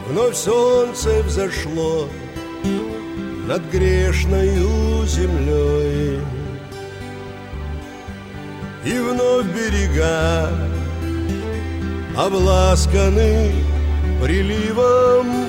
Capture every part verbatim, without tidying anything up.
Вновь солнце взошло над грешною землей, и вновь берега обласканы приливом.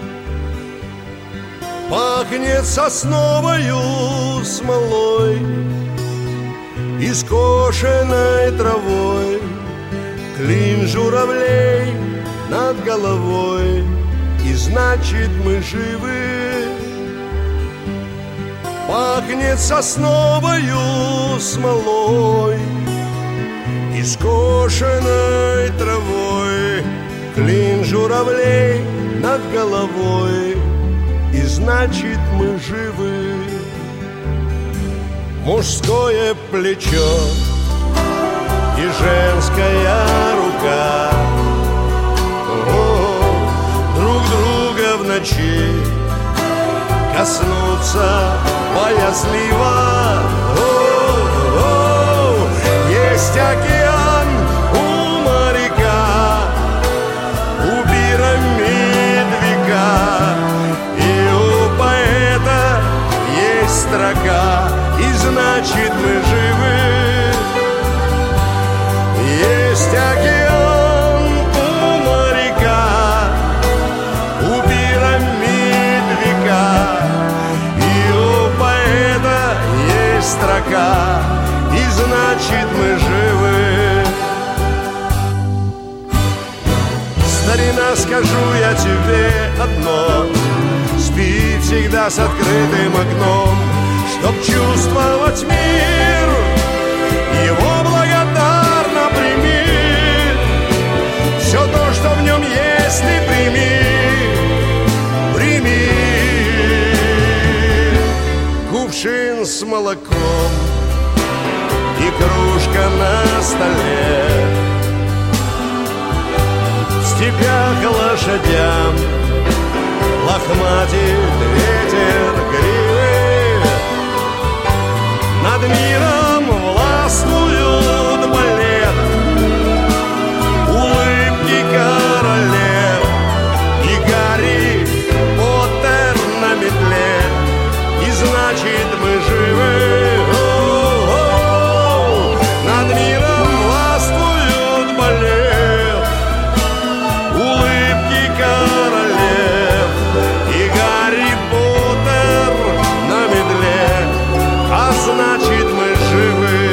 Пахнет сосновою смолой и скошенной травой, клин журавлей над головой, и значит мы живы. Пахнет сосновою смолой и скошенной травой, клин журавлей над головой, и значит мы живы. Мужское плечо и женская рука, о, друг друга в ночи коснуться боязливо. О, о, есть океан у моряка, у пирамид века, и у поэта есть строка, и значит мы живы. Есть океан у моряка, у пирамид века, и у поэта есть строка, и значит мы живы. Старина, скажу я тебе одно: спи всегда с открытым окном, чтоб чувствовать мир, его благодарно прими. Все то, что в нем есть, ты прими, прими. Кувшин с молоком и кружка на столе, в степях лошадям лохматит ветер гривы, над миром властвуют балет, улыбки королев, и Гарри Поттер на метле, и значит мы живы. О-о-о, над миром властвуют балет, улыбки королев, и Гарри Поттер на медле, а значит мы живы.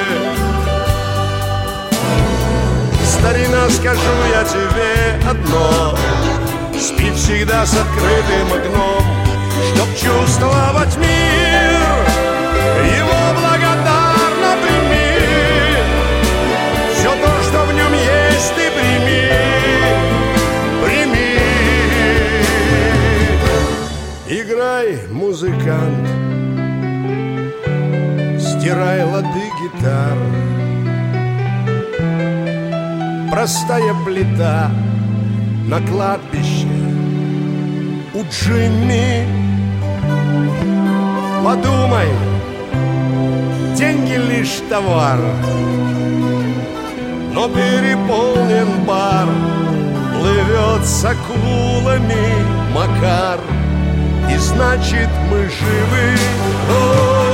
Старина, скажу я тебе одно: спи всегда с открытым окном, чтоб чувствовать мир, его благодарно прими. Все то, что в нем есть, ты прими, прими. Играй, музыкант, стирай лады гитар, простая плита на кладбище у Джимми. Подумай, деньги лишь товар, но переполнен бар, плывет с акулами Макар, и значит мы живы. О,